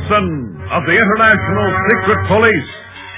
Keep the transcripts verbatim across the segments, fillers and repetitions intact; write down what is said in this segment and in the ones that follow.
Wilson of the International Secret Police.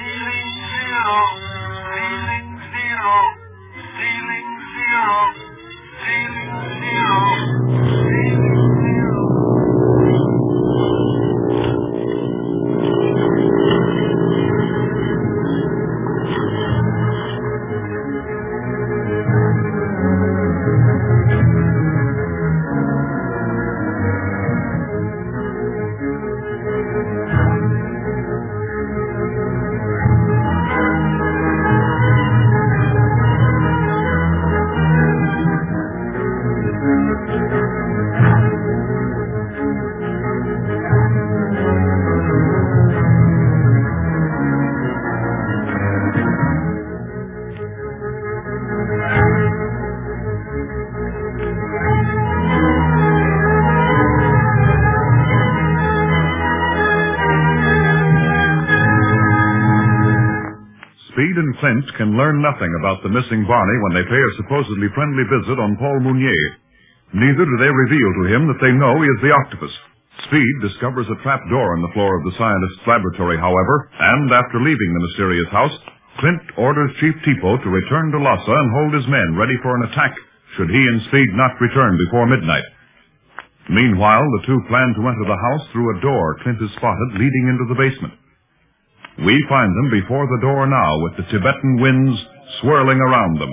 Speed and Clint can learn nothing about the missing Barney when they pay a supposedly friendly visit on Paul Mounier. Neither do they reveal to him that they know he is the octopus. Speed discovers a trap door in the floor of the scientist's laboratory, however, and after leaving the mysterious house, Clint orders Chief Tipo to return to Lhasa and hold his men ready for an attack should he and Speed not return before midnight. Meanwhile, the two plan to enter the house through a door Clint has spotted leading into the basement. We find them before the door now, with the Tibetan winds swirling around them.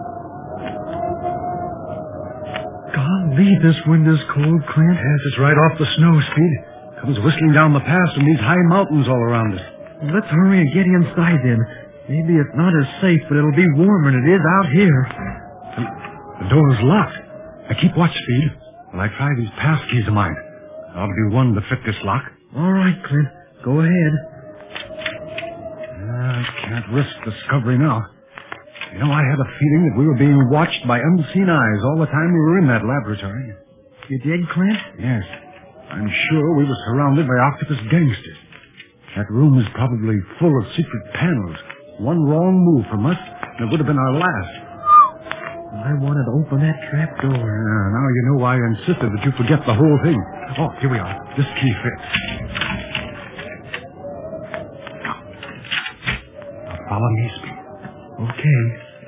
Golly, this wind is cold, Clint. Yes, it's right off the snow, Speed. Comes whistling down the pass from these high mountains all around us. Well, let's hurry and get inside then. Maybe it's not as safe, but it'll be warmer than it is out here. The, the door's locked. Now keep watch, Speed, while I try these pass keys of mine. I'll be one to fit this lock. All right, Clint. Go ahead. I can't risk discovery now. You know, I had a feeling that we were being watched by unseen eyes all the time we were in that laboratory. You did, Clint? Yes. I'm sure we were surrounded by octopus gangsters. That room is probably full of secret panels. One wrong move from us, and it would have been our last. I wanted to open that trap door. Yeah, now you know why I insisted that you forget the whole thing. Oh, here we are. This key fits. Follow me, Speed. Okay.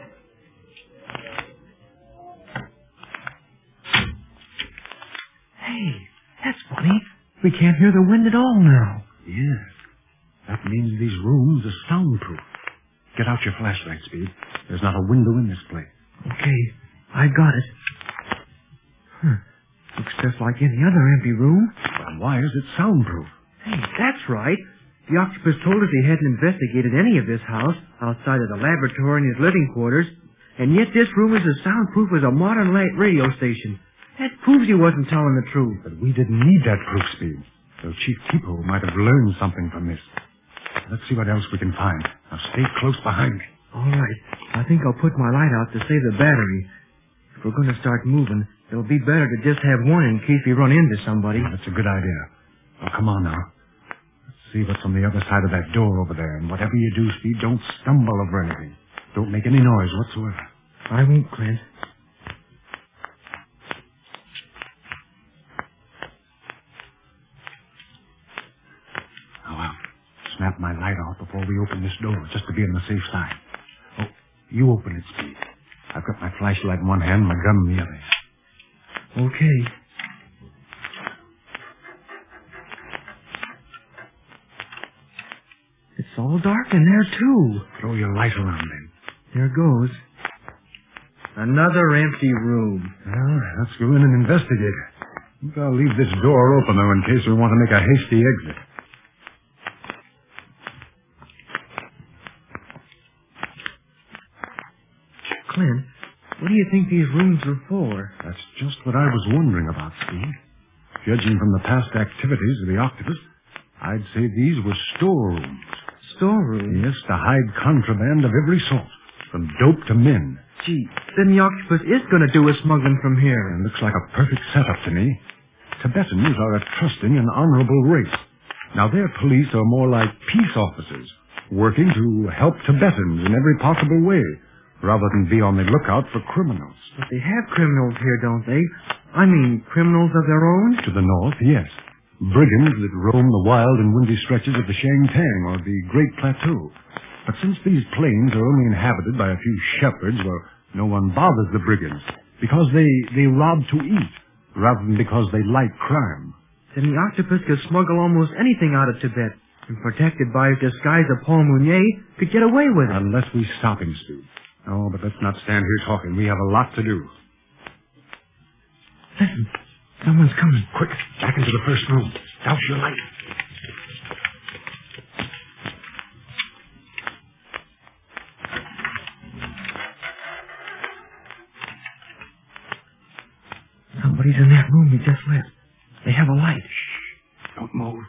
Hey, that's funny. We can't hear the wind at all now. Yes. That means these rooms are soundproof. Get out your flashlight, Speed. There's not a window in this place. Okay, I got it. Huh. Looks just like any other empty room. Well, why is it soundproof? Hey, that's right. The octopus told us he hadn't investigated any of this house, outside of the laboratory and his living quarters, and yet this room is as soundproof as a modern light radio station. That proves he wasn't telling the truth. But we didn't need that proof, Speed. So Chief Tipo might have learned something from this. Let's see what else we can find. Now stay close behind me. All right. I think I'll put my light out to save the battery. If we're going to start moving, it'll be better to just have one in case we run into somebody. Yeah, that's a good idea. Well, come on now. See what's on the other side of that door over there. And whatever you do, Speed, don't stumble over anything. Don't make any noise whatsoever. I won't, Clint. Oh, well. Snap my light off before we open this door, just to be on the safe side. Oh, you open it, Speed. I've got my flashlight in one hand and my gun in the other. Okay. It's all dark in there, too. Throw your light around, then. There goes. Another empty room. Well, let's go in and investigate. I think I'll leave this door open, though, in case we want to make a hasty exit. Clint, what do you think these rooms are for? That's just what I was wondering about, Steve. Judging from the past activities of the octopus, I'd say these were storerooms. Storerooms? Yes, to hide contraband of every sort, from dope to men. Gee, then the octopus is going to do his smuggling from here. It looks like a perfect setup to me. Tibetans are a trusting and honorable race. Now, their police are more like peace officers, working to help Tibetans in every possible way, rather than be on the lookout for criminals. But they have criminals here, don't they? I mean, criminals of their own? To the north, yes. Brigands that roam the wild and windy stretches of the Shangtang or the Great Plateau. But since these plains are only inhabited by a few shepherds, well, no one bothers the brigands because they, they rob to eat rather than because they like crime. Then the octopus could smuggle almost anything out of Tibet, and protected by his disguise of Paul Mounier, could get away with it. Unless we stop him, Speed. Oh, but let's not stand here talking. We have a lot to do. Listen, someone's coming. Quick, back into the first room. Douse your light. Somebody's in that room we just left. They have a light. Shh. Don't move.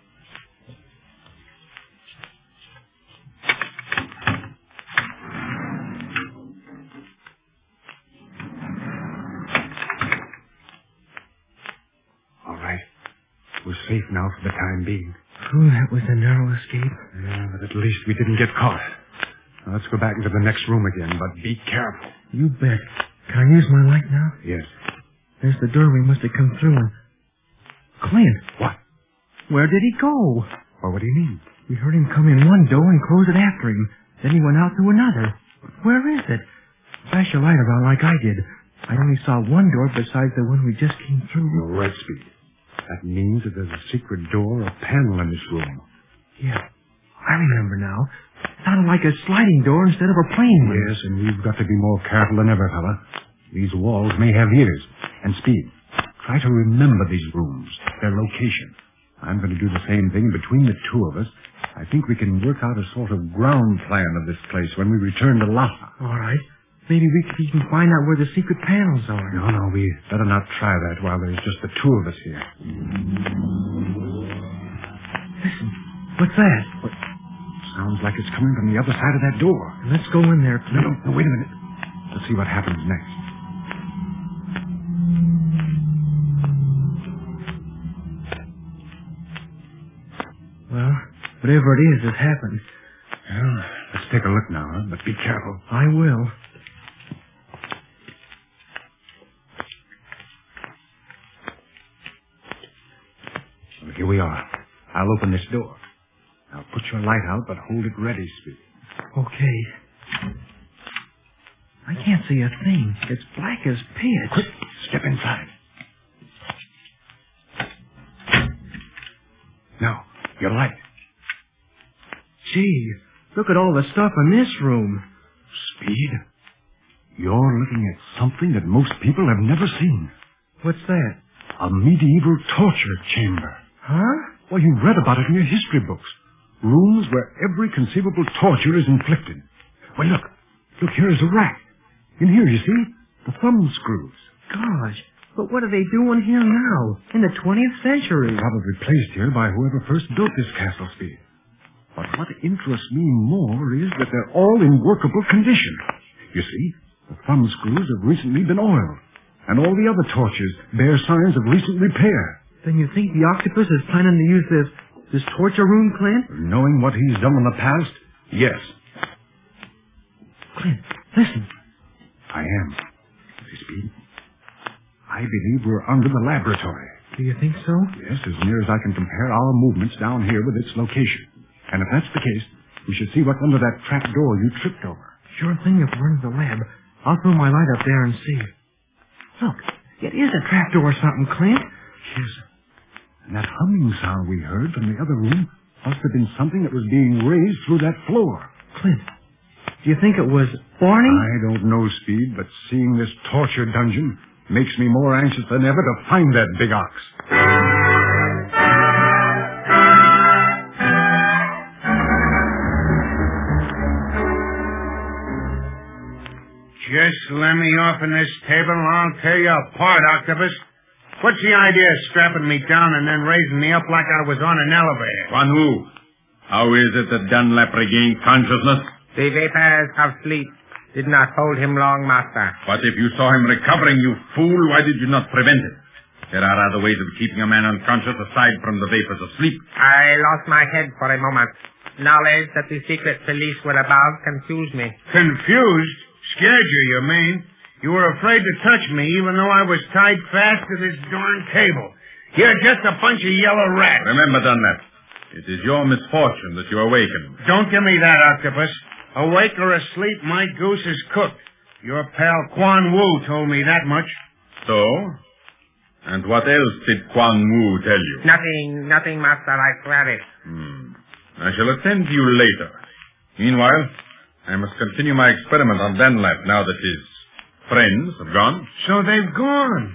All right. We're safe now for the time being. Oh, that was a narrow escape. Yeah, but at least we didn't get caught. Now, let's go back into the next room again, but be careful. You bet. Can I use my light now? Yes. There's the door we must have come through. And... Clint. What? Where did he go? Well, what do you mean? We heard him come in one door and close it after him. Then he went out through another. Where is it? Flash your light around like I did. I only saw one door besides the one we just came through. You're right, Speed. That means that there's a secret door or panel in this room. Yeah. I remember now. It sounded like a sliding door instead of a plain one. Yes, and we've got to be more careful than ever, fella. These walls may have ears. And Speed, try to remember these rooms, their location. I'm going to do the same thing between the two of us. I think we can work out a sort of ground plan of this place when we return to Lhasa. All right. Maybe we can even find out where the secret panels are. No, no, we better not try that while there's just the two of us here. Listen, what's that? What? Sounds like it's coming from the other side of that door. Let's go in there, please. No, no, no, wait a minute. Let's see what happens next. Well, whatever it is, it happened. Well, let's take a look now, huh? But be careful. I will. Well, here we are. I'll open this door. Now put your light out, but hold it ready, Speed. Okay. I can't see a thing. It's black as pitch. Quick, step inside. Now, your light. Gee, look at all the stuff in this room. Speed, you're looking at something that most people have never seen. What's that? A medieval torture chamber. Huh? Well, you read about it in your history books. Rooms where every conceivable torture is inflicted. Well, look. Look, here is a rack. In here, you see, the thumb screws. Gosh, but what are they doing here now? In the twentieth century? Probably placed here by whoever first built this castle, Speed. But what interests me more is that they're all in workable condition. You see, the thumb screws have recently been oiled, and all the other torches bear signs of recent repair. Then you think the octopus is planning to use this this torture room, Clint? Knowing what he's done in the past, yes. Clint, listen. I am. See, Speed? I believe we're under the laboratory. Do you think so? Yes, as near as I can compare our movements down here with its location. And if that's the case, we should see what's under that trap door you tripped over. Sure thing if we're in the lab. I'll throw my light up there and see. Look, it is a trap door or something, Clint. Yes. And that humming sound we heard from the other room must have been something that was being raised through that floor. Clint, do you think it was Barney? I don't know, Speed, but seeing this torture dungeon makes me more anxious than ever to find that big ox. Just let me off in this table and I'll tear you apart, Octopus. What's the idea of strapping me down and then raising me up like I was on an elevator? Quan Hu, how is it that Dunlap regained consciousness? The vapors of sleep did not hold him long, Master. But if you saw him recovering, you fool, why did you not prevent it? There are other ways of keeping a man unconscious aside from the vapors of sleep. I lost my head for a moment. Knowledge that the secret police were above confused me. Confused? Scared you, you mean? You were afraid to touch me even though I was tied fast to this darn table. You're just a bunch of yellow rats. Remember, Dunlap, it is your misfortune that you awakened. Don't give me that, Octopus. Awake or asleep, my goose is cooked. Your pal Quan Wu told me that much. So? And what else did Quan Wu tell you? Nothing, nothing, Master. I swear it. Hmm. I shall attend to you later. Meanwhile, I must continue my experiment on Dunlap now that his friends have gone. So they've gone.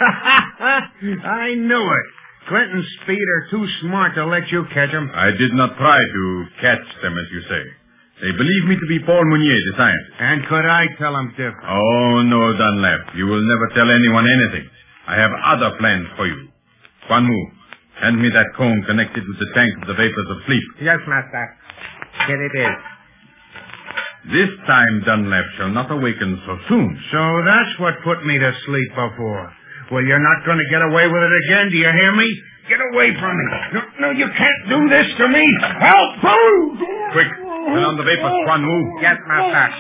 I knew it. Clinton and Speed are too smart to let you catch them. I did not try to catch them, as you say. They believe me to be Paul Mounier, the scientist. And could I tell them different? Oh, no, Dunlap. You will never tell anyone anything. I have other plans for you. Quan Wu, hand me that comb connected with the tank of the vapors of sleep. Yes, Master. Here it is. This time Dunlap shall not awaken so soon. So that's what put me to sleep before. Well, you're not going to get away with it again, do you hear me? Get away from me. No, no, you can't do this to me. Help! Quick, turn on the vapors, Quan Wu. Yes, Master.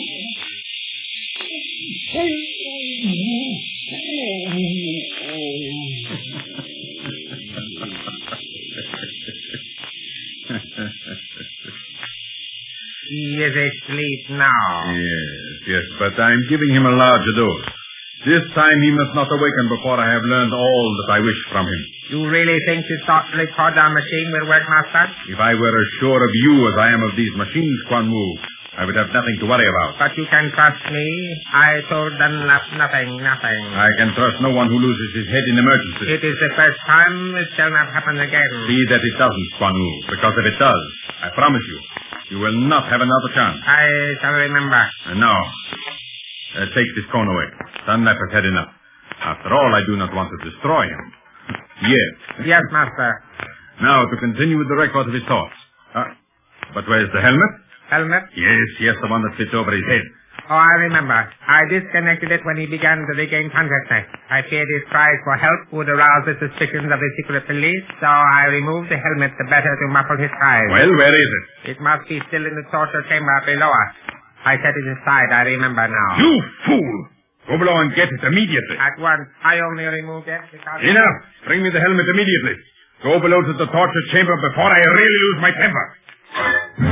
He is asleep now. Yes, yes, but I'm giving him a larger dose. This time he must not awaken before I have learned all that I wish from him. You really think this thought recorder machine will work, Master? If I were as sure of you as I am of these machines, Quan Wu, I would have nothing to worry about. But you can trust me. I told Dunlap nothing, nothing. I can trust no one who loses his head in emergency. It is the first time. It shall not happen again. See that it doesn't, Quan Wu, because if it does, I promise you, you will not have another chance. I shall remember. And now, uh, take this cone away. Dunlap has had enough. After all, I do not want to destroy him. Yes. Yes, Master. Now, to continue with the record of his thoughts. Uh, but where's the helmet? Helmet? Yes, yes, the one that fits over his head. Oh, I remember. I disconnected it when he began to regain consciousness. I feared his cries for help would arouse the suspicions of the secret police, so I removed the helmet the better to muffle his cries. Well, where is it? It must be still in the torture chamber below us. I set it aside, I remember now. You fool! Go below and get it immediately. At once. I only removed it because... Enough! Bring me the helmet immediately. Go below to the torture chamber before I really lose my temper.